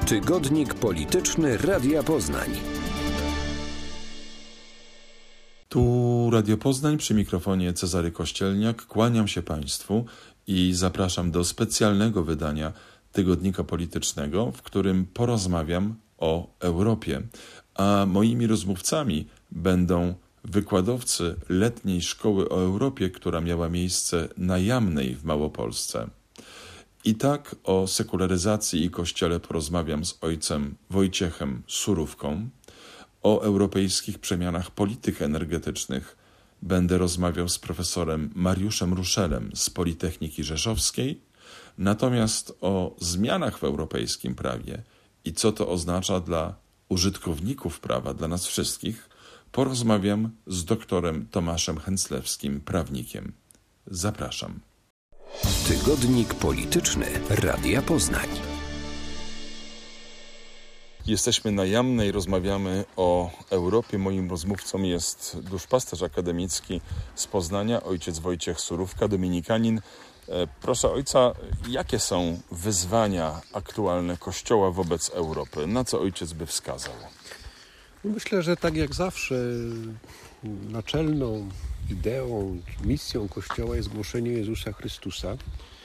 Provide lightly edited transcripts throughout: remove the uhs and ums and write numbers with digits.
Tygodnik Polityczny Radia Poznań. Tu Radio Poznań, przy mikrofonie Cezary Kościelniak. Kłaniam się Państwu i zapraszam do specjalnego wydania Tygodnika Politycznego, w którym porozmawiam o Europie. A moimi rozmówcami będą wykładowcy letniej szkoły o Europie, która miała miejsce na Jamnej w Małopolsce. I tak o sekularyzacji i Kościele porozmawiam z ojcem Wojciechem Surówką. O europejskich przemianach polityk energetycznych będę rozmawiał z profesorem Mariuszem Ruszelem z Politechniki Rzeszowskiej. Natomiast o zmianach w europejskim prawie i co to oznacza dla użytkowników prawa, dla nas wszystkich, porozmawiam z doktorem Tomaszem Hęclewskim, prawnikiem. Zapraszam. Tygodnik Polityczny Radia Poznań. Jesteśmy na Jamnej, rozmawiamy o Europie. Moim rozmówcą jest duszpasterz akademicki z Poznania, ojciec Wojciech Surówka, dominikanin. Proszę ojca, jakie są wyzwania aktualne Kościoła wobec Europy? Na co ojciec by wskazał? Myślę, że tak jak zawsze naczelną ideą, misją Kościoła jest głoszenie Jezusa Chrystusa.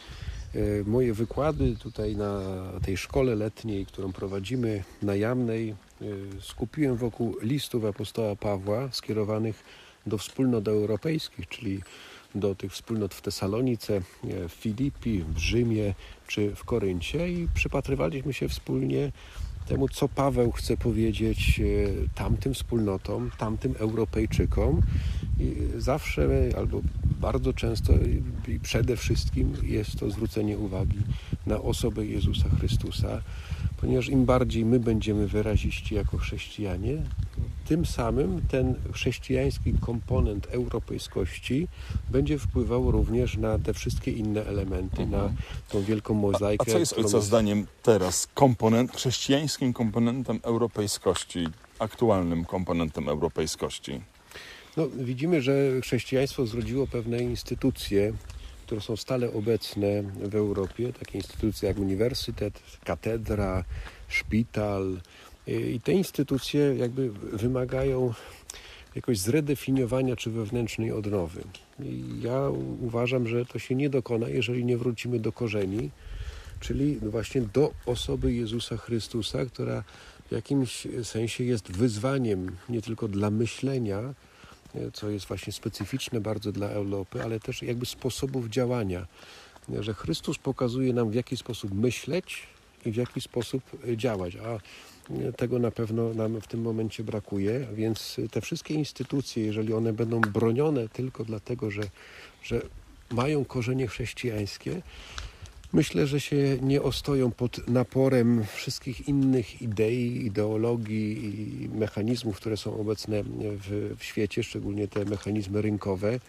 Moje wykłady tutaj na tej szkole letniej, którą prowadzimy na Jamnej, skupiłem wokół listów apostoła Pawła skierowanych do wspólnot europejskich, czyli do tych wspólnot w Tesalonice, w Filipi, w Rzymie czy w Koryncie i przypatrywaliśmy się wspólnie temu, co Paweł chce powiedzieć tamtym wspólnotom, tamtym Europejczykom. I zawsze albo bardzo często i przede wszystkim jest to zwrócenie uwagi na osobę Jezusa Chrystusa, ponieważ im bardziej my będziemy wyraziści jako chrześcijanie, tym samym ten chrześcijański komponent europejskości będzie wpływał również na te wszystkie inne elementy, na tą wielką mozaikę. A co jest ojca zdaniem teraz chrześcijańskim komponentem europejskości, aktualnym komponentem europejskości? No, widzimy, że chrześcijaństwo zrodziło pewne instytucje, które są stale obecne w Europie. Takie instytucje jak uniwersytet, katedra, szpital. I te instytucje jakby wymagają jakoś zredefiniowania czy wewnętrznej odnowy. I ja uważam, że to się nie dokona, jeżeli nie wrócimy do korzeni, czyli właśnie do osoby Jezusa Chrystusa, która w jakimś sensie jest wyzwaniem nie tylko dla myślenia, co jest właśnie specyficzne bardzo dla Europy, ale też jakby sposobów działania. Że Chrystus pokazuje nam, w jaki sposób myśleć i w jaki sposób działać, a tego na pewno nam w tym momencie brakuje, więc te wszystkie instytucje, jeżeli one będą bronione tylko dlatego, że mają korzenie chrześcijańskie, myślę, że się nie ostoją pod naporem wszystkich innych idei, ideologii i mechanizmów, które są obecne w świecie, szczególnie te mechanizmy rynkowe,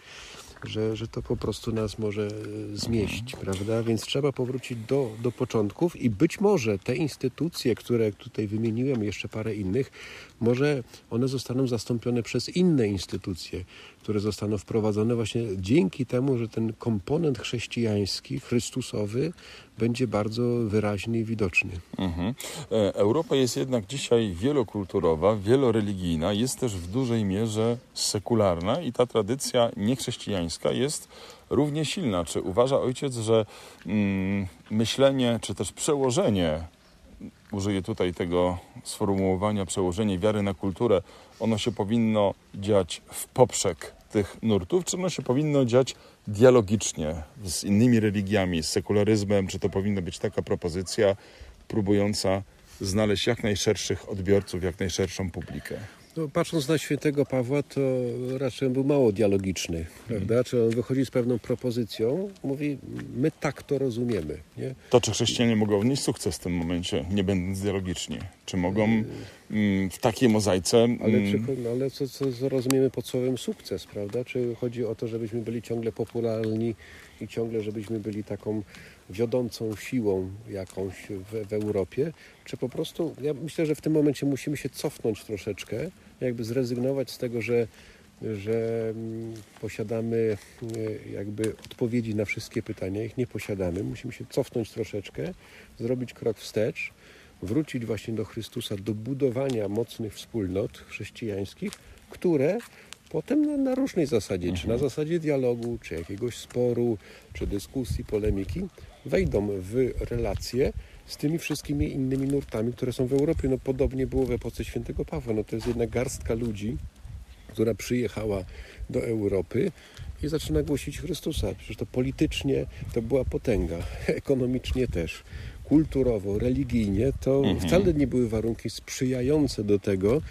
że to po prostu nas może zmieść, prawda? Więc trzeba powrócić do początków i być może te instytucje, które tutaj wymieniłem, jeszcze parę innych, może one zostaną zastąpione przez inne instytucje, które zostaną wprowadzone właśnie dzięki temu, że ten komponent chrześcijański, chrystusowy będzie bardzo wyraźny i widoczny. Europa jest jednak dzisiaj wielokulturowa, wieloreligijna, jest też w dużej mierze sekularna i ta tradycja niechrześcijańska jest równie silna. Czy uważa ojciec, że myślenie, czy też przełożenie, użyję tutaj tego sformułowania, przełożenie wiary na kulturę, ono się powinno dziać w poprzek tych nurtów, czy ono się powinno dziać dialogicznie z innymi religiami, z sekularyzmem, czy to powinna być taka propozycja próbująca znaleźć jak najszerszych odbiorców, jak najszerszą publikę? No, patrząc na świętego Pawła, to raczej był mało dialogiczny, prawda? Czy on wychodzi z pewną propozycją, mówi, my tak to rozumiemy. Nie? To czy chrześcijanie mogą odnieść sukces w tym momencie, nie będąc dialogiczni? Czy mogą w takiej mozaice... Ale co rozumiemy pod słowem sukces, prawda? Czy chodzi o to, żebyśmy byli ciągle popularni i ciągle, żebyśmy byli taką wiodącą siłą jakąś w Europie, czy po prostu, ja myślę, że w tym momencie musimy się cofnąć troszeczkę, jakby zrezygnować z tego, że posiadamy jakby odpowiedzi na wszystkie pytania, ich nie posiadamy. Musimy się cofnąć troszeczkę, zrobić krok wstecz, wrócić właśnie do Chrystusa, do budowania mocnych wspólnot chrześcijańskich, które potem na różnej zasadzie, czy na zasadzie dialogu, czy jakiegoś sporu, czy dyskusji, polemiki, wejdą w relacje z tymi wszystkimi innymi nurtami, które są w Europie. No podobnie było w epoce świętego Pawła. No to jest jedna garstka ludzi, która przyjechała do Europy i zaczyna głosić Chrystusa. Przecież to politycznie to była potęga, ekonomicznie też, kulturowo, religijnie. To wcale nie były warunki sprzyjające do tego,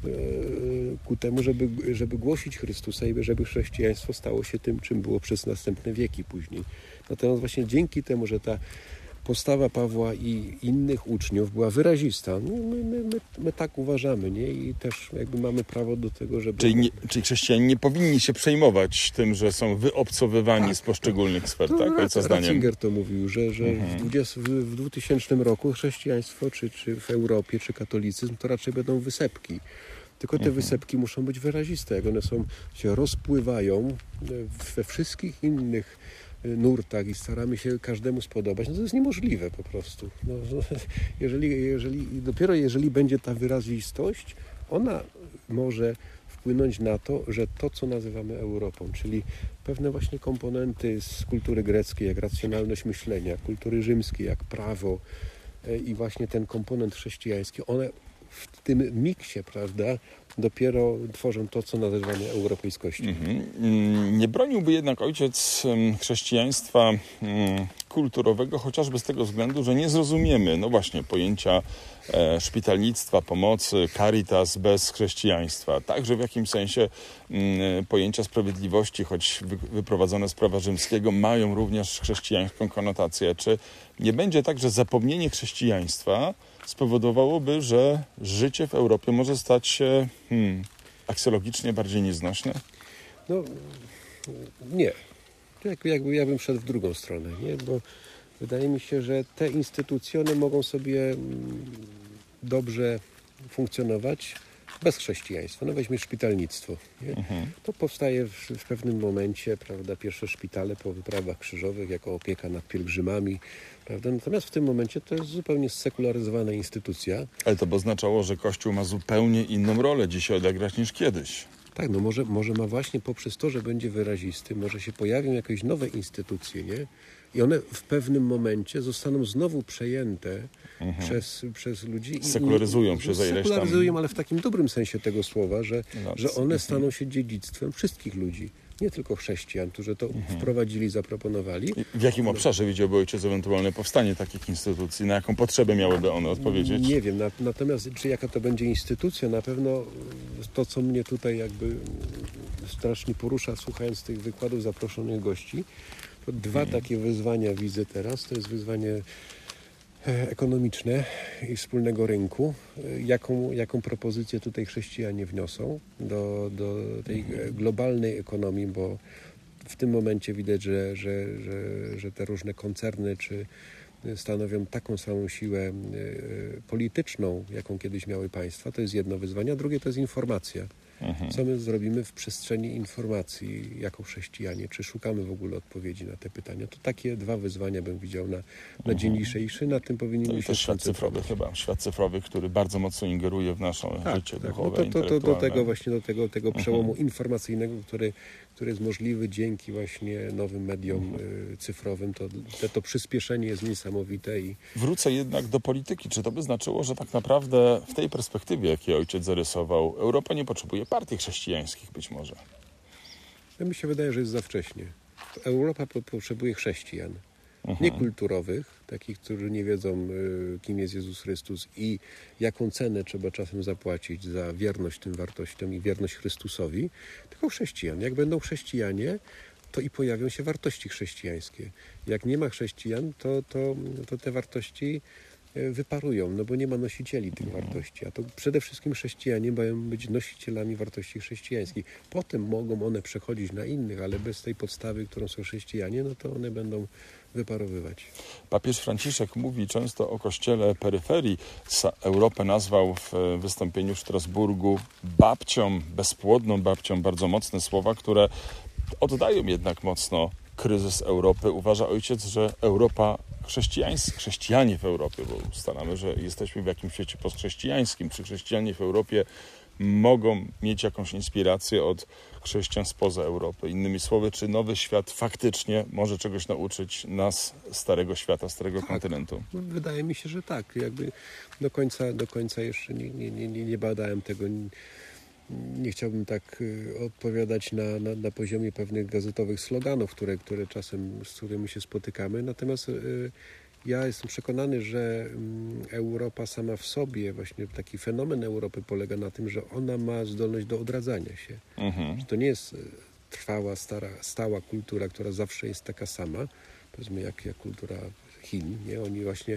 ku temu, żeby głosić Chrystusa i żeby chrześcijaństwo stało się tym, czym było przez następne wieki później. Natomiast właśnie dzięki temu, że ta postawa Pawła i innych uczniów była wyrazista. My tak uważamy, nie? I też jakby mamy prawo do tego, żeby... Czyli chrześcijanie nie powinni się przejmować tym, że są wyobcowywani z poszczególnych sfer, tak? Ojca zdaniem. Ratzinger to mówił, że w 2000 roku chrześcijaństwo, czy w Europie, czy katolicyzm, to raczej będą wysepki. Tylko te wysepki muszą być wyraziste. Jak one się rozpływają we wszystkich innych nurtach i staramy się każdemu spodobać, no to jest niemożliwe po prostu. No, dopiero jeżeli będzie ta wyrazistość, ona może wpłynąć na to, że to, co nazywamy Europą, czyli pewne właśnie komponenty z kultury greckiej, jak racjonalność myślenia, kultury rzymskiej, jak prawo i właśnie ten komponent chrześcijański, one w tym miksie, prawda, dopiero tworzą to, co nazywamy europejskością. Nie broniłby jednak ojciec chrześcijaństwa kulturowego, chociażby z tego względu, że nie zrozumiemy, no właśnie, pojęcia szpitalnictwa, pomocy, caritas bez chrześcijaństwa. Także w jakimś sensie pojęcia sprawiedliwości, choć wyprowadzone z prawa rzymskiego, mają również chrześcijańską konotację. Czy nie będzie tak, że zapomnienie chrześcijaństwa spowodowałoby, że życie w Europie może stać się aksjologicznie bardziej nieznośne? No, nie. Ja bym szedł w drugą stronę, nie? Bo wydaje mi się, że te instytucje, one mogą sobie dobrze funkcjonować bez chrześcijaństwa. No weźmy szpitalnictwo. Nie? To powstaje w pewnym momencie, prawda, pierwsze szpitale po wyprawach krzyżowych jako opieka nad pielgrzymami, prawda? Natomiast w tym momencie to jest zupełnie sekularyzowana instytucja. Ale to by oznaczało, że Kościół ma zupełnie inną rolę dzisiaj odegrać niż kiedyś. Tak, no może ma właśnie poprzez to, że będzie wyrazisty, może się pojawią jakieś nowe instytucje, nie? I one w pewnym momencie zostaną znowu przejęte przez ludzi. Sekularyzują się za ileś tam... Sekularyzują, ale w takim dobrym sensie tego słowa, że one staną się dziedzictwem wszystkich ludzi. Nie tylko chrześcijan, którzy to wprowadzili, zaproponowali. W jakim obszarze widziałby ojciec ewentualne powstanie takich instytucji? Na jaką potrzebę miałyby one odpowiedzieć? Nie wiem, natomiast czy jaka to będzie instytucja, na pewno to, co mnie tutaj jakby strasznie porusza, słuchając tych wykładów zaproszonych gości, to dwa takie wyzwania widzę teraz. To jest wyzwanie ekonomiczne i wspólnego rynku. Jaką propozycję tutaj chrześcijanie wniosą do tej globalnej ekonomii, bo w tym momencie widać, że te różne koncerny stanowią taką samą siłę polityczną, jaką kiedyś miały państwa. To jest jedno wyzwanie, a drugie to jest informacja. Co my zrobimy w przestrzeni informacji jako chrześcijanie? Czy szukamy w ogóle odpowiedzi na te pytania? To takie dwa wyzwania bym widział na dzień dzisiejszy. Na tym powinniśmy się to świat cyfrowy chyba. Świat cyfrowy, który bardzo mocno ingeruje w nasze życie duchowe, do tego właśnie, do tego przełomu informacyjnego, który jest możliwy dzięki właśnie nowym mediom cyfrowym. To przyspieszenie jest niesamowite. Wrócę jednak do polityki. Czy to by znaczyło, że tak naprawdę w tej perspektywie, jakiej ojciec zarysował, Europa nie potrzebuje partii chrześcijańskich być może? Mi się wydaje, że jest za wcześnie. Europa potrzebuje chrześcijan. Nie kulturowych, takich, którzy nie wiedzą, kim jest Jezus Chrystus i jaką cenę trzeba czasem zapłacić za wierność tym wartościom i wierność Chrystusowi, tylko chrześcijan. Jak będą chrześcijanie, to i pojawią się wartości chrześcijańskie. Jak nie ma chrześcijan, to te wartości wyparują, no bo nie ma nosicieli tych wartości, a to przede wszystkim chrześcijanie mają być nosicielami wartości chrześcijańskich. Potem mogą one przechodzić na innych, ale bez tej podstawy, którą są chrześcijanie, no to one będą wyparowywać. Papież Franciszek mówi często o kościele peryferii. Europę nazwał w wystąpieniu w Strasburgu babcią, bezpłodną babcią. Bardzo mocne słowa, które oddają jednak mocno kryzys Europy. Uważa ojciec, że Europa chrześcijanie w Europie, bo ustalamy, że jesteśmy w jakimś świecie postchrześcijańskim, czy chrześcijanie w Europie mogą mieć jakąś inspirację od chrześcijan spoza Europy. Innymi słowy, czy nowy świat faktycznie może czegoś nauczyć nas, starego świata, starego kontynentu? Wydaje mi się, że tak. Jakby do końca jeszcze nie badałem tego. Nie chciałbym tak odpowiadać na poziomie pewnych gazetowych sloganów, które czasem, z którymi się spotykamy. Natomiast ja jestem przekonany, że Europa sama w sobie, właśnie taki fenomen Europy polega na tym, że ona ma zdolność do odradzania się. Że to nie jest trwała, stała kultura, która zawsze jest taka sama, powiedzmy jak kultura Chin. Nie? Oni właśnie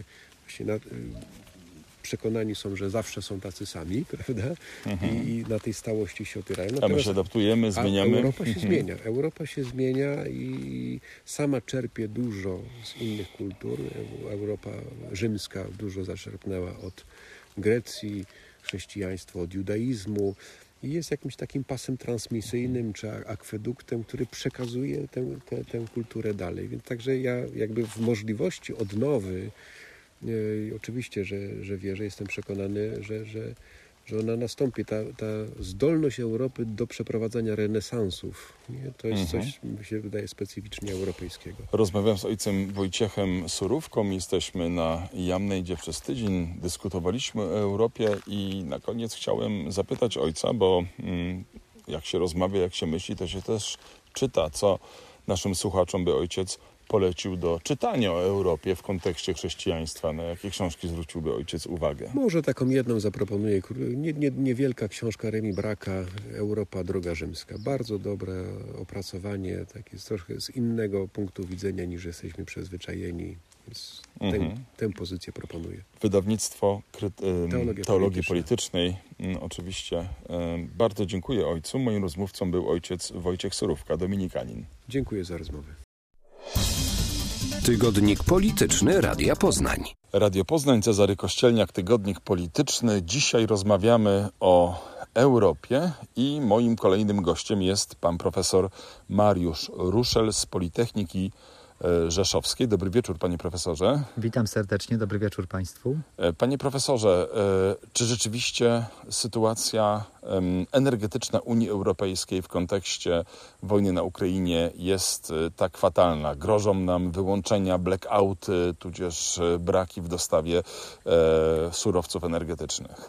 przekonani są, że zawsze są tacy sami, prawda? I na tej stałości się opierają. A my się adaptujemy, zmieniamy. Europa się zmienia i sama czerpie dużo z innych kultur. Europa rzymska dużo zaczerpnęła od Grecji, chrześcijaństwo od judaizmu i jest jakimś takim pasem transmisyjnym czy akweduktem, który przekazuje tę kulturę dalej. Więc także ja jakby w możliwości odnowy oczywiście, że wierzę, jestem przekonany, że ona nastąpi. Ta zdolność Europy do przeprowadzania renesansów, nie? To jest coś, mi się wydaje, specyficznie europejskiego. Rozmawiałem z ojcem Wojciechem Surówką. Jesteśmy na Jamnej, gdzie przez tydzień dyskutowaliśmy o Europie i na koniec chciałem zapytać ojca, bo jak się rozmawia, jak się myśli, to się też czyta, co naszym słuchaczom by ojciec polecił do czytania o Europie w kontekście chrześcijaństwa. Na jakie książki zwróciłby ojciec uwagę? Może taką jedną zaproponuję. Niewielka książka Remi Bracka, Europa, droga rzymska. Bardzo dobre opracowanie, takie trochę z innego punktu widzenia niż jesteśmy przyzwyczajeni. Więc tę pozycję proponuję. Wydawnictwo Teologii Politycznej. Oczywiście. Bardzo dziękuję ojcu. Moim rozmówcą był ojciec Wojciech Surówka, dominikanin. Dziękuję za rozmowę. Tygodnik polityczny Radia Poznań. Radio Poznań, Cezary Kościelniak, Tygodnik Polityczny. Dzisiaj rozmawiamy o Europie i moim kolejnym gościem jest pan profesor Mariusz Ruszel z Politechniki Rzeszowskiej. Dobry wieczór, panie profesorze. Witam serdecznie, dobry wieczór państwu. Panie profesorze, czy rzeczywiście sytuacja energetyczna Unii Europejskiej w kontekście wojny na Ukrainie jest tak fatalna? Grożą nam wyłączenia, blackouty, tudzież braki w dostawie surowców energetycznych?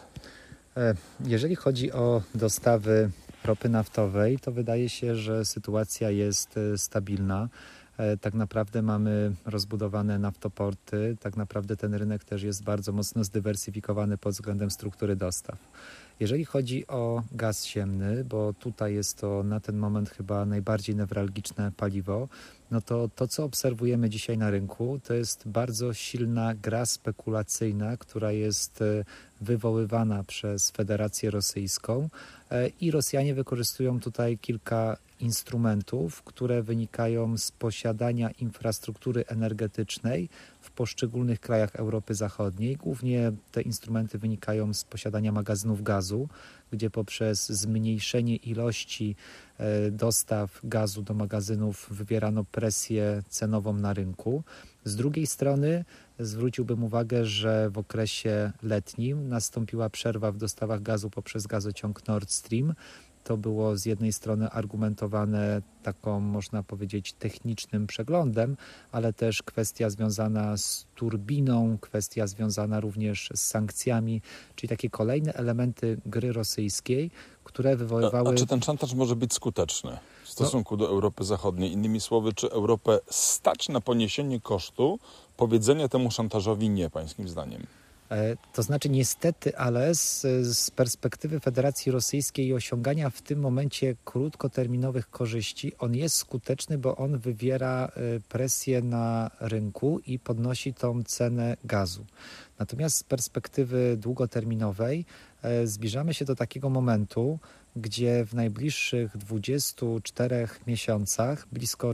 Jeżeli chodzi o dostawy ropy naftowej, to wydaje się, że sytuacja jest stabilna. Tak naprawdę mamy rozbudowane naftoporty, tak naprawdę ten rynek też jest bardzo mocno zdywersyfikowany pod względem struktury dostaw. Jeżeli chodzi o gaz ziemny, bo tutaj jest to na ten moment chyba najbardziej newralgiczne paliwo, no to co obserwujemy dzisiaj na rynku, to jest bardzo silna gra spekulacyjna, która jest wywoływana przez Federację Rosyjską i Rosjanie wykorzystują tutaj kilka instrumentów, które wynikają z posiadania infrastruktury energetycznej w poszczególnych krajach Europy Zachodniej. Głównie te instrumenty wynikają z posiadania magazynów gazu, gdzie poprzez zmniejszenie ilości dostaw gazu do magazynów wywierano presję cenową na rynku. Z drugiej strony zwróciłbym uwagę, że w okresie letnim nastąpiła przerwa w dostawach gazu poprzez gazociąg Nord Stream. To było z jednej strony argumentowane taką, można powiedzieć, technicznym przeglądem, ale też kwestia związana z turbiną, kwestia związana również z sankcjami, czyli takie kolejne elementy gry rosyjskiej, które wywoływały... A czy ten szantaż może być skuteczny w stosunku do Europy Zachodniej? Innymi słowy, czy Europę stać na poniesienie kosztu powiedzenia temu szantażowi nie, pańskim zdaniem? To znaczy niestety, ale z perspektywy Federacji Rosyjskiej i osiągania w tym momencie krótkoterminowych korzyści, on jest skuteczny, bo on wywiera presję na rynku i podnosi tą cenę gazu. Natomiast z perspektywy długoterminowej zbliżamy się do takiego momentu, gdzie w najbliższych 24 miesiącach blisko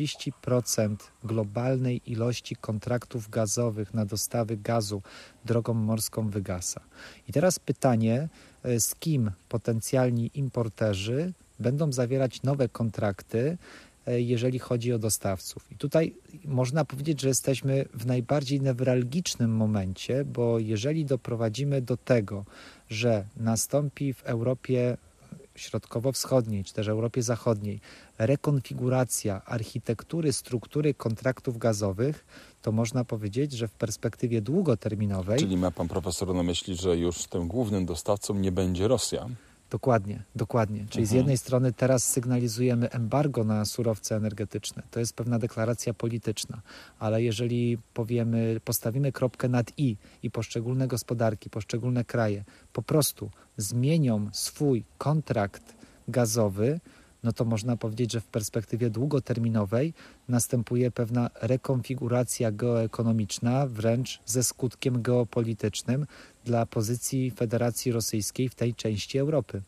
40% globalnej ilości kontraktów gazowych na dostawy gazu drogą morską wygasa. I teraz pytanie, z kim potencjalni importerzy będą zawierać nowe kontrakty jeżeli chodzi o dostawców. I tutaj można powiedzieć, że jesteśmy w najbardziej newralgicznym momencie, bo jeżeli doprowadzimy do tego, że nastąpi w Europie Środkowo-Wschodniej, czy też Europie Zachodniej rekonfiguracja architektury, struktury kontraktów gazowych, to można powiedzieć, że w perspektywie długoterminowej... Czyli ma pan profesor na myśli, że już tym głównym dostawcą nie będzie Rosja? Dokładnie. Czyli z jednej strony teraz sygnalizujemy embargo na surowce energetyczne. To jest pewna deklaracja polityczna, ale jeżeli postawimy kropkę nad i poszczególne gospodarki, poszczególne kraje po prostu zmienią swój kontrakt gazowy, no to można powiedzieć, że w perspektywie długoterminowej następuje pewna rekonfiguracja geoekonomiczna, wręcz ze skutkiem geopolitycznym dla pozycji Federacji Rosyjskiej w tej części Europy.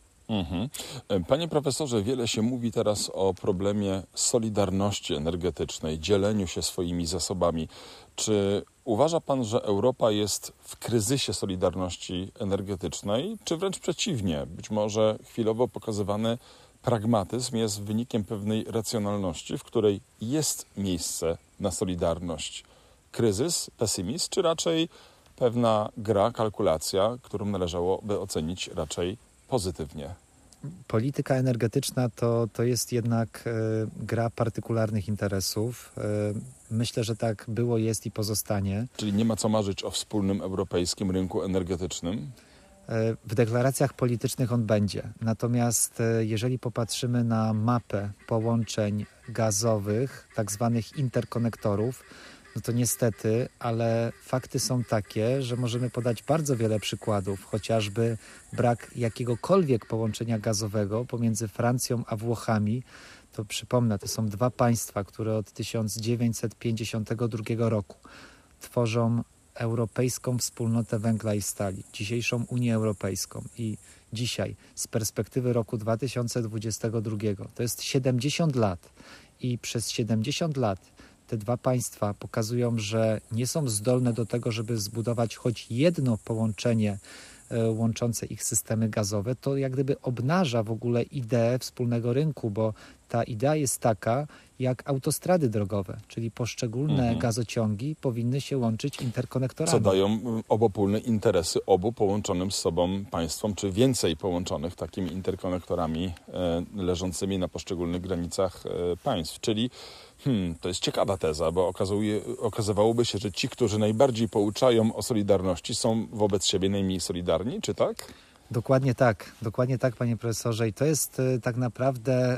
Panie profesorze, wiele się mówi teraz o problemie solidarności energetycznej, dzieleniu się swoimi zasobami. Czy uważa pan, że Europa jest w kryzysie solidarności energetycznej, czy wręcz przeciwnie? Być może chwilowo pokazywany pragmatyzm jest wynikiem pewnej racjonalności, w której jest miejsce na solidarność. Kryzys, pesymizm, czy raczej pewna gra, kalkulacja, którą należałoby ocenić raczej pozytywnie? Polityka energetyczna to jest jednak gra partykularnych interesów. Myślę, że tak było, jest i pozostanie. Czyli nie ma co marzyć o wspólnym europejskim rynku energetycznym? W deklaracjach politycznych on będzie. Natomiast jeżeli popatrzymy na mapę połączeń gazowych, tak zwanych interkonektorów, no to niestety, ale fakty są takie, że możemy podać bardzo wiele przykładów, chociażby brak jakiegokolwiek połączenia gazowego pomiędzy Francją a Włochami. To przypomnę, to są dwa państwa, które od 1952 roku tworzą Europejską Wspólnotę Węgla i Stali, dzisiejszą Unię Europejską. I dzisiaj z perspektywy roku 2022 to jest 70 lat i przez 70 lat te dwa państwa pokazują, że nie są zdolne do tego, żeby zbudować choć jedno połączenie łączące ich systemy gazowe, to jak gdyby obnaża w ogóle ideę wspólnego rynku, bo ta idea jest taka jak autostrady drogowe, czyli poszczególne gazociągi powinny się łączyć interkonektorami. Co dają obopólne interesy obu połączonym z sobą państwom, czy więcej połączonych takimi interkonektorami leżącymi na poszczególnych granicach państw. Czyli to jest ciekawa teza, bo okazywałoby się, że ci, którzy najbardziej pouczają o solidarności, są wobec siebie najmniej solidarni, czy tak? Dokładnie tak, panie profesorze. I to jest tak naprawdę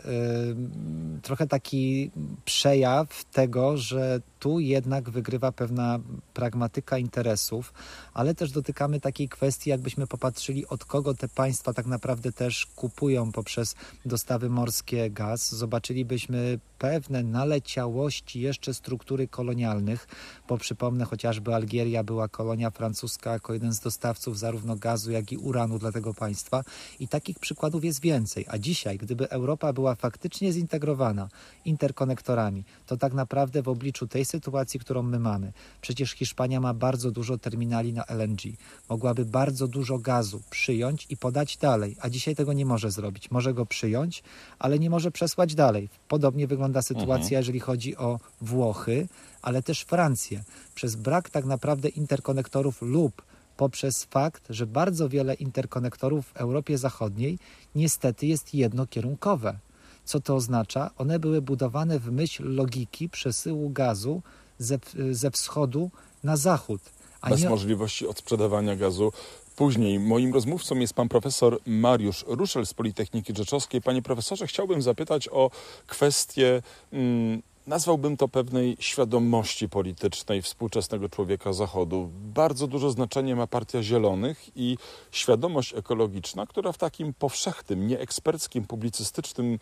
trochę taki przejaw tego, że tu jednak wygrywa pewna pragmatyka interesów, ale też dotykamy takiej kwestii, jakbyśmy popatrzyli, od kogo te państwa tak naprawdę też kupują poprzez dostawy morskie gaz. Zobaczylibyśmy pewne naleciałości jeszcze struktury kolonialnych, bo przypomnę, chociażby Algieria była kolonia francuska jako jeden z dostawców zarówno gazu, jak i uranu dla tego państwa i takich przykładów jest więcej. A dzisiaj, gdyby Europa była faktycznie zintegrowana interkonektorami, to tak naprawdę w obliczu tej sytuacji, którą my mamy, przecież Hiszpania ma bardzo dużo terminali na LNG, mogłaby bardzo dużo gazu przyjąć i podać dalej, a dzisiaj tego nie może zrobić. Może go przyjąć, ale nie może przesłać dalej. Podobnie wygląda sytuacja, jeżeli chodzi o Włochy, ale też Francję. Przez brak tak naprawdę interkonektorów lub poprzez fakt, że bardzo wiele interkonektorów w Europie Zachodniej niestety jest jednokierunkowe. Co to oznacza? One były budowane w myśl logiki przesyłu gazu ze wschodu na zachód. Bez możliwości odsprzedawania gazu później. Moim rozmówcą jest pan profesor Mariusz Ruszel z Politechniki Rzeszowskiej. Panie profesorze, chciałbym zapytać o kwestię, nazwałbym to pewnej świadomości politycznej współczesnego człowieka Zachodu. Bardzo duże znaczenie ma Partia Zielonych i świadomość ekologiczna, która w takim powszechnym, nieeksperckim, publicystycznym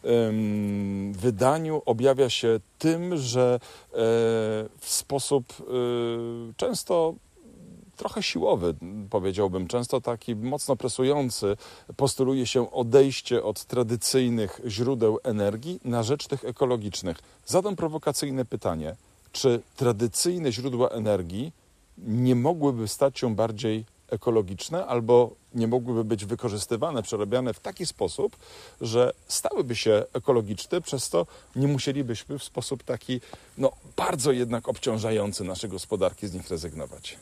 wydaniu objawia się tym, że w sposób często trochę siłowy, powiedziałbym, często taki mocno presujący, postuluje się odejście od tradycyjnych źródeł energii na rzecz tych ekologicznych. Zadam prowokacyjne pytanie. Czy tradycyjne źródła energii nie mogłyby stać się bardziej ekologiczne albo nie mogłyby być wykorzystywane, przerabiane w taki sposób, że stałyby się ekologiczne, przez to nie musielibyśmy w sposób taki bardzo jednak obciążający nasze gospodarki z nich rezygnować.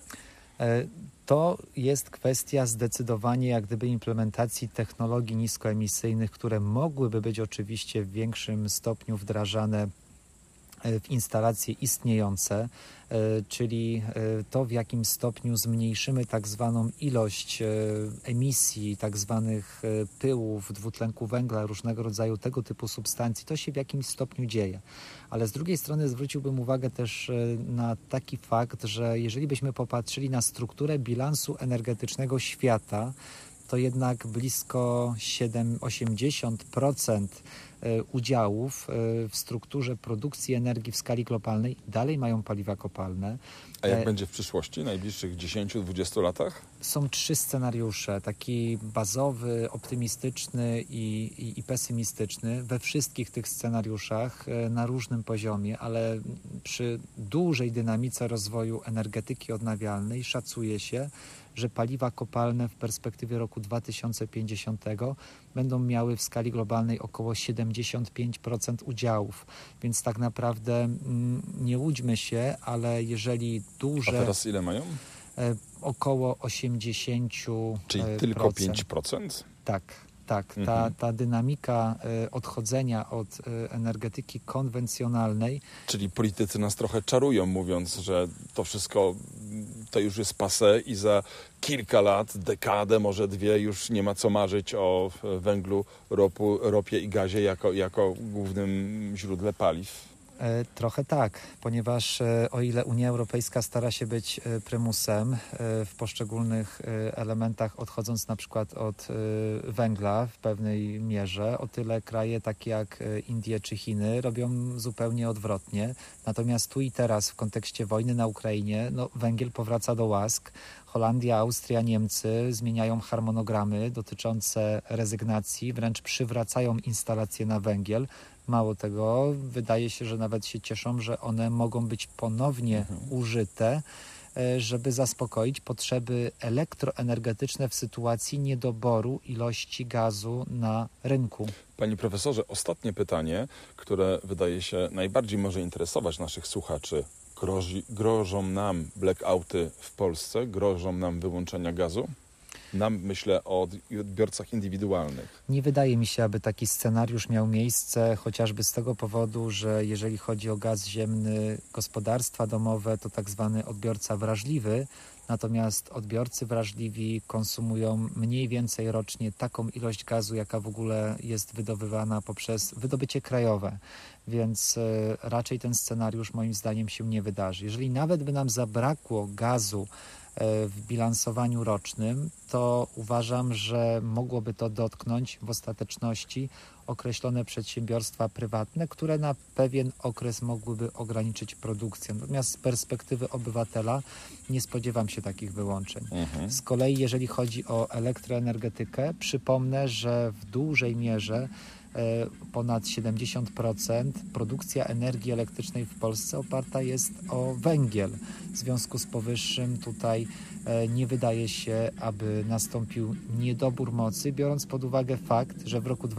To jest kwestia zdecydowanie jak gdyby implementacji technologii niskoemisyjnych, które mogłyby być oczywiście w większym stopniu wdrażane w instalacje istniejące, czyli to, w jakim stopniu zmniejszymy tak zwaną ilość emisji tak zwanych pyłów, dwutlenku węgla, różnego rodzaju tego typu substancji, to się w jakimś stopniu dzieje. Ale z drugiej strony zwróciłbym uwagę też na taki fakt, że jeżeli byśmy popatrzyli na strukturę bilansu energetycznego świata, to jednak blisko 80% udziałów w strukturze produkcji energii w skali globalnej dalej mają paliwa kopalne. A jak będzie w przyszłości, najbliższych 10-20 latach? Są 3 scenariusze, taki bazowy, optymistyczny i pesymistyczny. We wszystkich tych scenariuszach na różnym poziomie, ale przy dużej dynamice rozwoju energetyki odnawialnej szacuje się, że paliwa kopalne w perspektywie roku 2050 będą miały w skali globalnej około 75% udziałów. Więc tak naprawdę nie łudźmy się, ale jeżeli duże... A teraz ile mają? Około 80%. Czyli tylko 5%? Tak. Ta dynamika odchodzenia od energetyki konwencjonalnej. Czyli politycy nas trochę czarują, mówiąc, że to wszystko to już jest passé i za kilka lat, dekadę, może 2 już nie ma co marzyć o węglu, ropie i gazie jako głównym źródle paliw. Trochę tak, ponieważ o ile Unia Europejska stara się być prymusem w poszczególnych elementach, odchodząc na przykład od węgla w pewnej mierze, o tyle kraje takie jak Indie czy Chiny robią zupełnie odwrotnie. Natomiast tu i teraz w kontekście wojny na Ukrainie węgiel powraca do łask. Holandia, Austria, Niemcy zmieniają harmonogramy dotyczące rezygnacji, wręcz przywracają instalacje na węgiel. Mało tego, wydaje się, że nawet się cieszą, że one mogą być ponownie użyte, żeby zaspokoić potrzeby elektroenergetyczne w sytuacji niedoboru ilości gazu na rynku. Panie profesorze, ostatnie pytanie, które wydaje się najbardziej może interesować naszych słuchaczy. Grożą nam blackouty w Polsce? Grożą nam wyłączenia gazu? Myślę o odbiorcach indywidualnych. Nie wydaje mi się, aby taki scenariusz miał miejsce, chociażby z tego powodu, że jeżeli chodzi o gaz ziemny, gospodarstwa domowe to tak zwany odbiorca wrażliwy, natomiast odbiorcy wrażliwi konsumują mniej więcej rocznie taką ilość gazu, jaka w ogóle jest wydobywana poprzez wydobycie krajowe. Więc raczej ten scenariusz moim zdaniem się nie wydarzy. Jeżeli nawet by nam zabrakło gazu w bilansowaniu rocznym, to uważam, że mogłoby to dotknąć w ostateczności określone przedsiębiorstwa prywatne, które na pewien okres mogłyby ograniczyć produkcję. Natomiast z perspektywy obywatela nie spodziewam się takich wyłączeń. Z kolei jeżeli chodzi o elektroenergetykę, przypomnę, że w dużej mierze ponad 70% produkcja energii elektrycznej w Polsce oparta jest o węgiel. W związku z powyższym tutaj nie wydaje się, aby nastąpił niedobór mocy, biorąc pod uwagę fakt, że w roku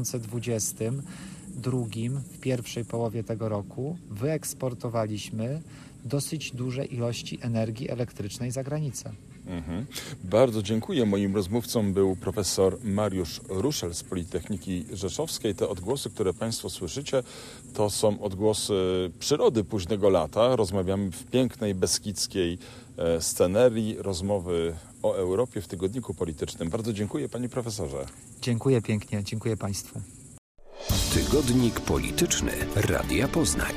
2022, w pierwszej połowie tego roku, wyeksportowaliśmy dosyć duże ilości energii elektrycznej za granicę. Bardzo dziękuję. Moim rozmówcą był profesor Mariusz Ruszel z Politechniki Rzeszowskiej. Te odgłosy, które Państwo słyszycie, to są odgłosy przyrody późnego lata. Rozmawiamy w pięknej, beskidzkiej scenerii, rozmowy o Europie w Tygodniku Politycznym. Bardzo dziękuję, panie profesorze. Dziękuję pięknie, dziękuję Państwu. Tygodnik Polityczny Radia Poznań.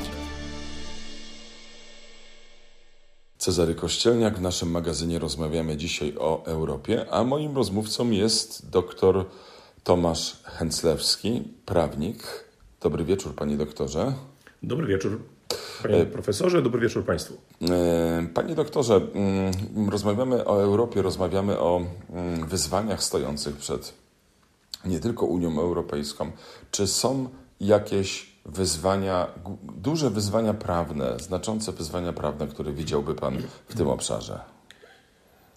Cezary Kościelniak. W naszym magazynie rozmawiamy dzisiaj o Europie, a moim rozmówcą jest dr Tomasz Hęclewski, prawnik. Dobry wieczór, panie doktorze. Dobry wieczór, panie profesorze, dobry wieczór państwu. Panie doktorze, rozmawiamy o Europie, rozmawiamy o wyzwaniach stojących przed nie tylko Unią Europejską. Czy są jakieś wyzwania, duże wyzwania prawne, znaczące wyzwania prawne, które widziałby pan w tym obszarze?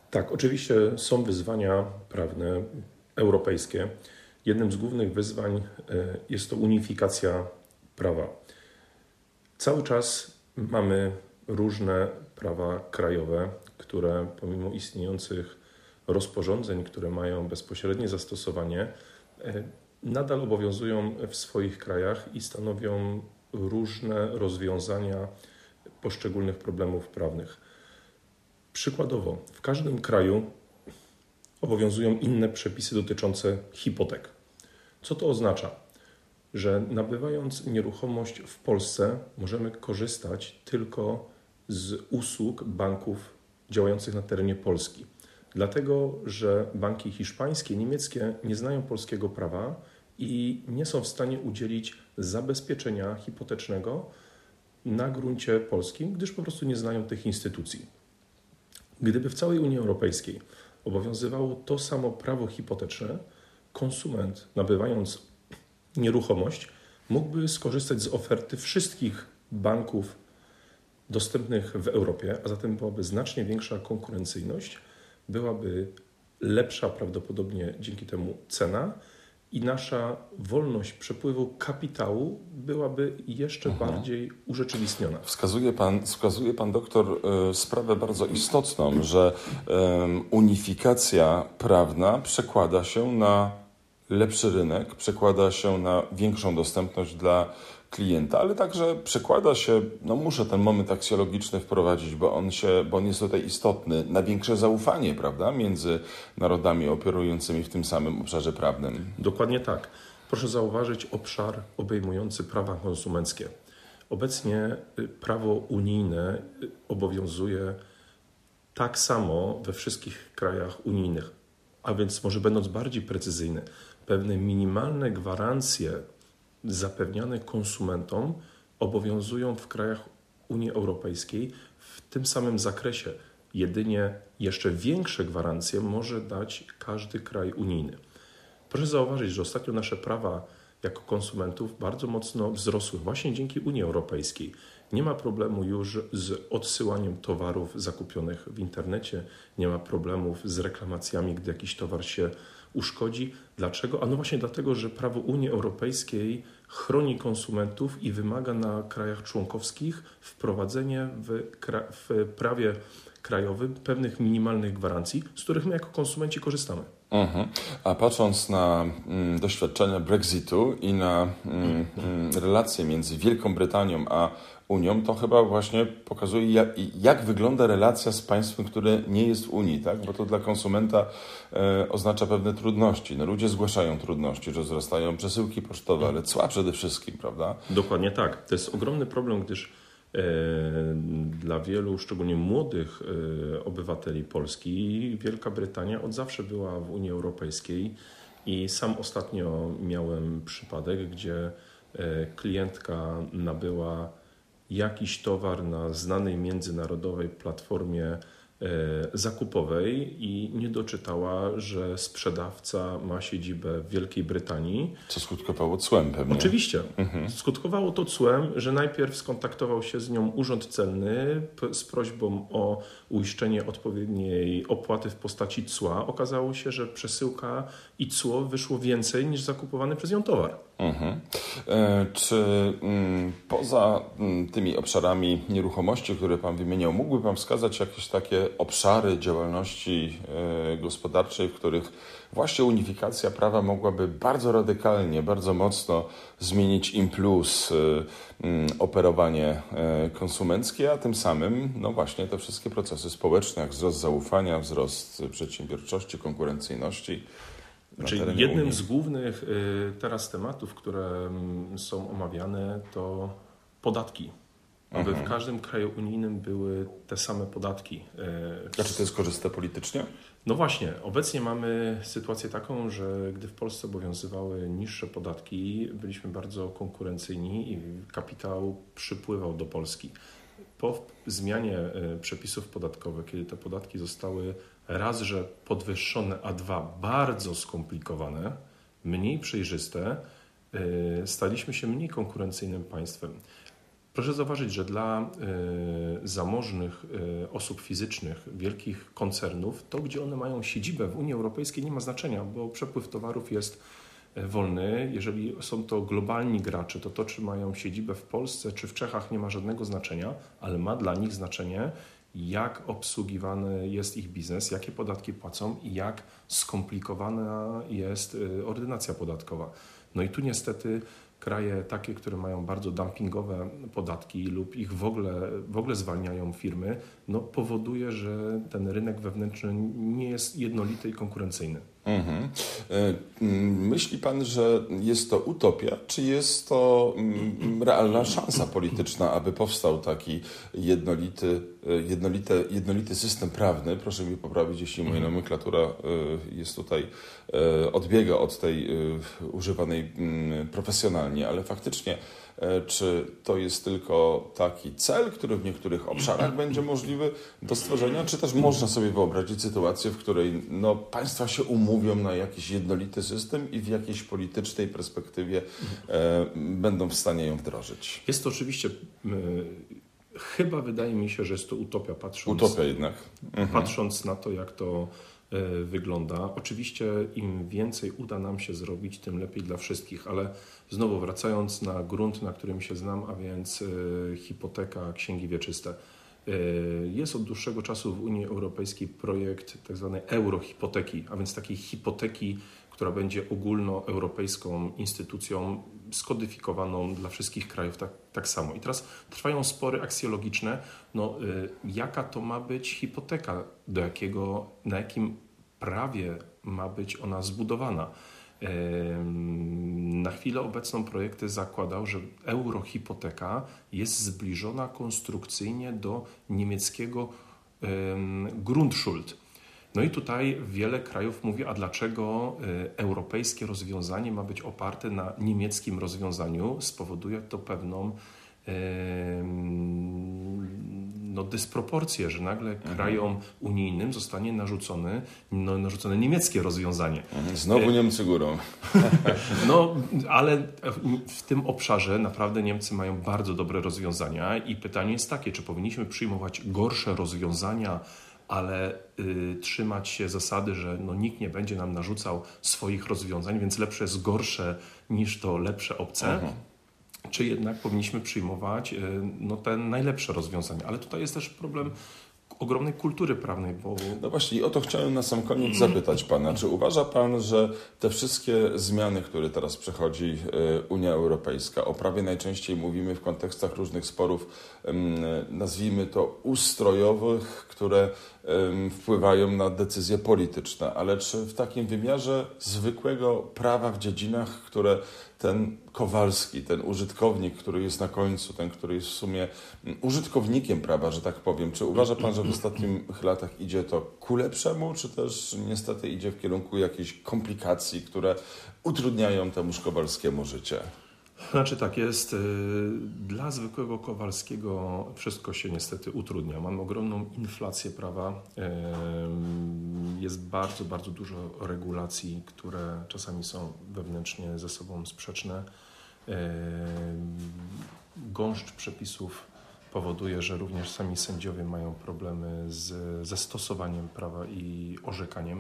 Tak, oczywiście są wyzwania prawne europejskie. Jednym z głównych wyzwań jest to unifikacja prawa. Cały czas mamy różne prawa krajowe, które pomimo istniejących rozporządzeń, które mają bezpośrednie zastosowanie, nadal obowiązują w swoich krajach i stanowią różne rozwiązania poszczególnych problemów prawnych. Przykładowo, w każdym kraju obowiązują inne przepisy dotyczące hipotek. Co to oznacza? Że nabywając nieruchomość w Polsce możemy korzystać tylko z usług banków działających na terenie Polski. Dlatego, że banki hiszpańskie, niemieckie nie znają polskiego prawa i nie są w stanie udzielić zabezpieczenia hipotecznego na gruncie polskim, gdyż po prostu nie znają tych instytucji. Gdyby w całej Unii Europejskiej obowiązywało to samo prawo hipoteczne, konsument nabywając nieruchomość mógłby skorzystać z oferty wszystkich banków dostępnych w Europie, a zatem byłaby znacznie większa konkurencyjność, byłaby lepsza prawdopodobnie dzięki temu cena i nasza wolność przepływu kapitału byłaby jeszcze bardziej urzeczywistniona. Wskazuje pan doktor sprawę bardzo istotną, że unifikacja prawna przekłada się na lepszy rynek, przekłada się na większą dostępność dla klienta, ale także przekłada się, muszę ten moment aksjologiczny wprowadzić, bo on jest tutaj istotny, na większe zaufanie, prawda, między narodami operującymi w tym samym obszarze prawnym. Dokładnie tak. Proszę zauważyć obszar obejmujący prawa konsumenckie. Obecnie prawo unijne obowiązuje tak samo we wszystkich krajach unijnych, a więc może będąc bardziej precyzyjny, pewne minimalne gwarancje zapewniane konsumentom obowiązują w krajach Unii Europejskiej w tym samym zakresie. Jedynie jeszcze większe gwarancje może dać każdy kraj unijny. Proszę zauważyć, że ostatnio nasze prawa jako konsumentów bardzo mocno wzrosły właśnie dzięki Unii Europejskiej. Nie ma problemu już z odsyłaniem towarów zakupionych w internecie, nie ma problemów z reklamacjami, gdy jakiś towar się uszkodzi. Dlaczego? A no właśnie dlatego, że prawo Unii Europejskiej chroni konsumentów i wymaga na krajach członkowskich wprowadzenie w prawie krajowym pewnych minimalnych gwarancji, z których my jako konsumenci korzystamy. A patrząc na doświadczenia Brexitu i na relacje między Wielką Brytanią a Unią, to chyba właśnie pokazuje, jak wygląda relacja z państwem, które nie jest w Unii, tak? Bo to dla konsumenta oznacza pewne trudności. Ludzie zgłaszają trudności, że wzrastają przesyłki pocztowe, ale cła przede wszystkim, prawda? Dokładnie tak. To jest ogromny problem, gdyż dla wielu, szczególnie młodych obywateli Polski, Wielka Brytania od zawsze była w Unii Europejskiej i sam ostatnio miałem przypadek, gdzie klientka nabyła jakiś towar na znanej międzynarodowej platformie zakupowej i nie doczytała, że sprzedawca ma siedzibę w Wielkiej Brytanii. Co skutkowało cłem pewnie. Oczywiście. Skutkowało to cłem, że najpierw skontaktował się z nią Urząd Celny z prośbą o uiszczenie odpowiedniej opłaty w postaci cła. Okazało się, że przesyłka i cło wyszło więcej niż zakupowany przez nią towar. Czy poza tymi obszarami nieruchomości, które Pan wymieniał, mógłby Pan wskazać jakieś takie obszary działalności gospodarczej, w których właśnie unifikacja prawa mogłaby bardzo radykalnie, bardzo mocno zmienić im plus operowanie konsumenckie, a tym samym właśnie te wszystkie procesy społeczne, jak wzrost zaufania, wzrost przedsiębiorczości, konkurencyjności. Czyli jednym z głównych teraz tematów, które są omawiane, to podatki. Aby w każdym kraju unijnym były te same podatki. A czy to jest korzystne politycznie? No właśnie, obecnie mamy sytuację taką, że gdy w Polsce obowiązywały niższe podatki, byliśmy bardzo konkurencyjni i kapitał przypływał do Polski. Po zmianie przepisów podatkowych, kiedy te podatki zostały raz, że podwyższone, a dwa, bardzo skomplikowane, mniej przejrzyste, staliśmy się mniej konkurencyjnym państwem. Proszę zauważyć, że dla zamożnych osób fizycznych, wielkich koncernów, to gdzie one mają siedzibę w Unii Europejskiej nie ma znaczenia, bo przepływ towarów jest wolny. Jeżeli są to globalni gracze, to czy mają siedzibę w Polsce czy w Czechach nie ma żadnego znaczenia, ale ma dla nich znaczenie, jak obsługiwany jest ich biznes, jakie podatki płacą i jak skomplikowana jest ordynacja podatkowa. No i tu niestety kraje takie, które mają bardzo dumpingowe podatki lub ich w ogóle zwalniają firmy, no powoduje, że ten rynek wewnętrzny nie jest jednolity i konkurencyjny. Mhm. Myśli pan, że jest to utopia, czy jest to realna szansa polityczna, aby powstał taki jednolity system prawny? Proszę mi poprawić, jeśli moja nomenklatura jest tutaj, odbiega od tej używanej profesjonalnie, ale faktycznie czy to jest tylko taki cel, który w niektórych obszarach będzie możliwy do stworzenia, czy też można sobie wyobrazić sytuację, w której państwa się umówią na jakiś jednolity system i w jakiejś politycznej perspektywie będą w stanie ją wdrożyć? Jest to oczywiście, chyba wydaje mi się, że jest to utopia, Utopia jednak. Patrząc na to, jak to wygląda. Oczywiście im więcej uda nam się zrobić, tym lepiej dla wszystkich, ale znowu wracając na grunt, na którym się znam, a więc hipoteka, księgi wieczyste. Jest od dłuższego czasu w Unii Europejskiej projekt tak zwanej eurohipoteki, a więc takiej hipoteki, która będzie ogólnoeuropejską instytucją skodyfikowaną dla wszystkich krajów tak samo. I teraz trwają spory aksjologiczne, jaka to ma być hipoteka, na jakim prawie ma być ona zbudowana. Na chwilę obecną projekty zakładał, że eurohipoteka jest zbliżona konstrukcyjnie do niemieckiego Grundschuld. No i tutaj wiele krajów mówi, a dlaczego europejskie rozwiązanie ma być oparte na niemieckim rozwiązaniu? Spowoduje to pewną dysproporcję, że nagle krajom unijnym zostanie narzucone niemieckie rozwiązanie. Znowu Niemcy górą. Ale w tym obszarze naprawdę Niemcy mają bardzo dobre rozwiązania i pytanie jest takie, czy powinniśmy przyjmować gorsze rozwiązania, ale trzymać się zasady, że nikt nie będzie nam narzucał swoich rozwiązań, więc lepsze jest gorsze niż to lepsze obce. Czy jednak powinniśmy przyjmować te najlepsze rozwiązania. Ale tutaj jest też problem ogromnej kultury prawnej, bo... No właśnie, o to chciałem na sam koniec zapytać pana. Czy uważa pan, że te wszystkie zmiany, które teraz przechodzi Unia Europejska, o prawie najczęściej mówimy w kontekstach różnych sporów, nazwijmy to ustrojowych, które wpływają na decyzje polityczne, ale czy w takim wymiarze zwykłego prawa w dziedzinach, które ten Kowalski, ten użytkownik, który jest na końcu, ten, który jest w sumie użytkownikiem prawa, że tak powiem, czy uważa pan, że w ostatnich latach idzie to ku lepszemu, czy też niestety idzie w kierunku jakichś komplikacji, które utrudniają temuż Kowalskiemu życie? Znaczy tak, jest dla zwykłego Kowalskiego wszystko się niestety utrudnia. Mamy ogromną inflację prawa, jest bardzo, bardzo dużo regulacji, które czasami są wewnętrznie ze sobą sprzeczne. Gąszcz przepisów powoduje, że również sami sędziowie mają problemy ze stosowaniem prawa i orzekaniem.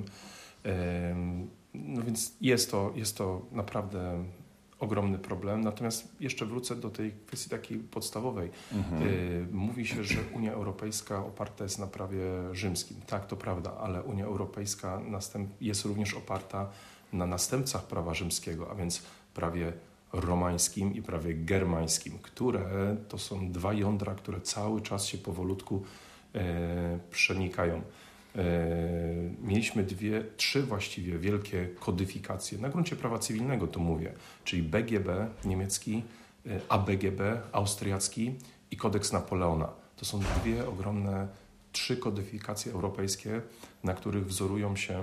No więc jest to naprawdę ogromny problem. Natomiast jeszcze wrócę do tej kwestii takiej podstawowej. Mówi się, że Unia Europejska oparta jest na prawie rzymskim. Tak, to prawda, ale Unia Europejska jest również oparta na następcach prawa rzymskiego, a więc prawie romańskim i prawie germańskim, które to są dwa jądra, które cały czas się powolutku przenikają. Mieliśmy trzy właściwie wielkie kodyfikacje, na gruncie prawa cywilnego to mówię, czyli BGB niemiecki, ABGB austriacki i kodeks Napoleona. To są trzy kodyfikacje europejskie, na których wzorują się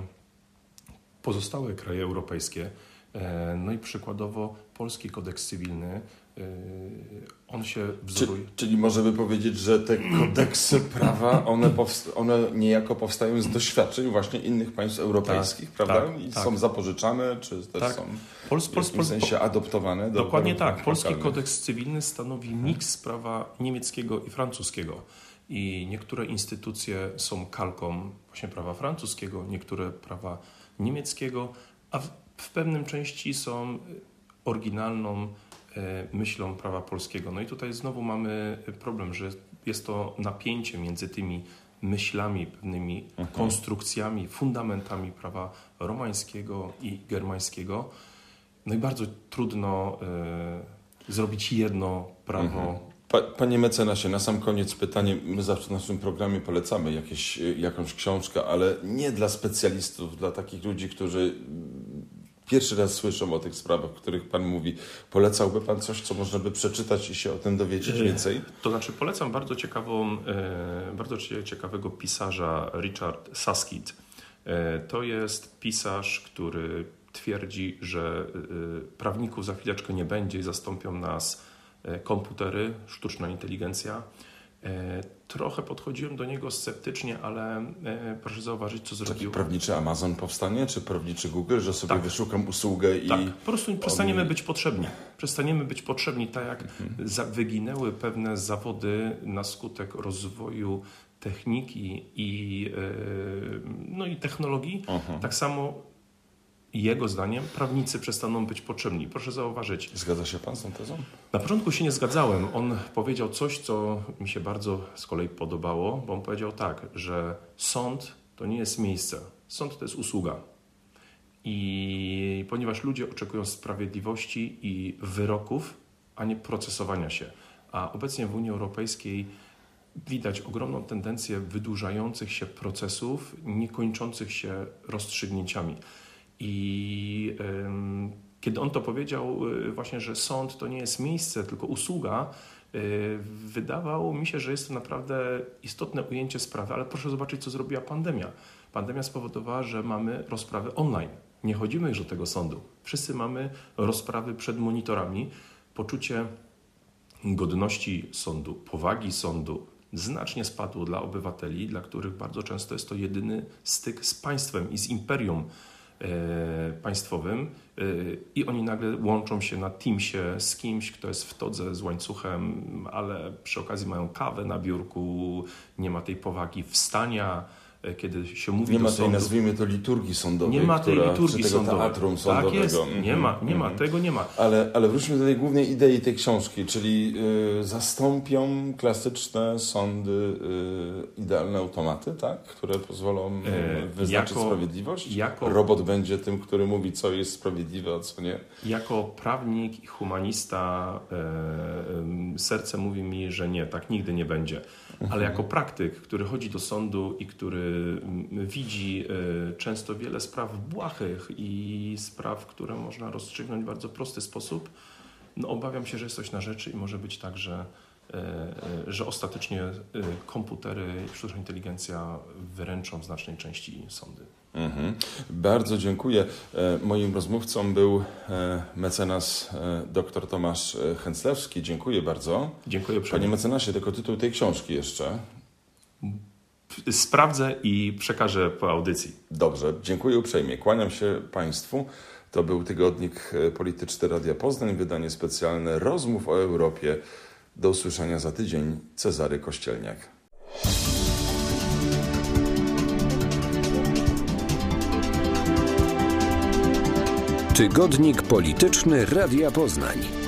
pozostałe kraje europejskie. No i przykładowo polski kodeks cywilny On się wzoruje. Czyli możemy powiedzieć, że te kodeksy prawa, one niejako powstają z doświadczeń właśnie innych państw europejskich, prawda? I są zapożyczane, czy też są w jakimś sensie adoptowane? Dokładnie tak. Polski kodeks cywilny stanowi miks prawa niemieckiego i francuskiego. I niektóre instytucje są kalką właśnie prawa francuskiego, niektóre prawa niemieckiego, a w pewnym części są oryginalną myślą prawa polskiego. No i tutaj znowu mamy problem, że jest to napięcie między tymi myślami, pewnymi konstrukcjami, fundamentami prawa romańskiego i germańskiego. No i bardzo trudno zrobić jedno prawo. Panie mecenasie, na sam koniec pytanie. My zawsze w naszym programie polecamy jakąś książkę, ale nie dla specjalistów, dla takich ludzi, którzy pierwszy raz słyszą o tych sprawach, o których Pan mówi. Polecałby Pan coś, co można by przeczytać i się o tym dowiedzieć więcej? To znaczy polecam bardzo ciekawego pisarza Richard Saskitt. To jest pisarz, który twierdzi, że prawników za chwileczkę nie będzie i zastąpią nas komputery, sztuczna inteligencja. Trochę podchodziłem do niego sceptycznie, ale proszę zauważyć, co zrobił. Taki prawniczy Amazon powstanie, czy prawniczy Google, że sobie wyszukam usługę i... Tak, po prostu przestaniemy być potrzebni. Przestaniemy być potrzebni, tak jak wyginęły pewne zawody na skutek rozwoju techniki i technologii. Tak samo jego zdaniem prawnicy przestaną być potrzebni. Proszę zauważyć. Zgadza się Pan z tą tezą? Na początku się nie zgadzałem. On powiedział coś, co mi się bardzo z kolei podobało, bo on powiedział tak, że sąd to nie jest miejsce. Sąd to jest usługa. I ponieważ ludzie oczekują sprawiedliwości i wyroków, a nie procesowania się. A obecnie w Unii Europejskiej widać ogromną tendencję wydłużających się procesów, niekończących się rozstrzygnięciami. I kiedy on to powiedział właśnie, że sąd to nie jest miejsce, tylko usługa, wydawało mi się, że jest to naprawdę istotne ujęcie sprawy, ale proszę zobaczyć, co zrobiła pandemia. Pandemia spowodowała, że mamy rozprawy online. Nie chodzimy już do tego sądu. Wszyscy mamy rozprawy przed monitorami. Poczucie godności sądu, powagi sądu znacznie spadło dla obywateli, dla których bardzo często jest to jedyny styk z państwem i z imperium państwowym i oni nagle łączą się na Teamsie z kimś, kto jest w todze z łańcuchem, ale przy okazji mają kawę na biurku, nie ma tej powagi wstania, kiedy się mówi nie do ma sądu. tej, nazwijmy to, liturgii sądowej, nie ma tej liturgii sądowej. Teatrum sądowego. Tak jest, nie ma, tego nie ma. Ale wróćmy do tej głównej idei tej książki, czyli zastąpią klasyczne sądy idealne automaty, tak? Które pozwolą wyznaczyć sprawiedliwość? Robot będzie tym, który mówi, co jest sprawiedliwe, a co nie? Jako prawnik i humanista serce mówi mi, że nie, tak nigdy nie będzie. Ale jako praktyk, który chodzi do sądu i który widzi często wiele spraw błahych i spraw, które można rozstrzygnąć w bardzo prosty sposób, no obawiam się, że jest coś na rzeczy i może być tak, że ostatecznie komputery i sztuczna inteligencja wyręczą w znacznej części sądy. Bardzo dziękuję. Moim rozmówcą był mecenas dr Tomasz Chęclewski. Dziękuję bardzo. Dziękuję uprzejmie. Panie mecenasie, tylko tytuł tej książki jeszcze. Sprawdzę i przekażę po audycji. Dobrze, dziękuję uprzejmie. Kłaniam się Państwu. To był Tygodnik Polityczny Radia Poznań, wydanie specjalne Rozmów o Europie. Do usłyszenia za tydzień. Cezary Kościelniak. Tygodnik Polityczny Radia Poznań.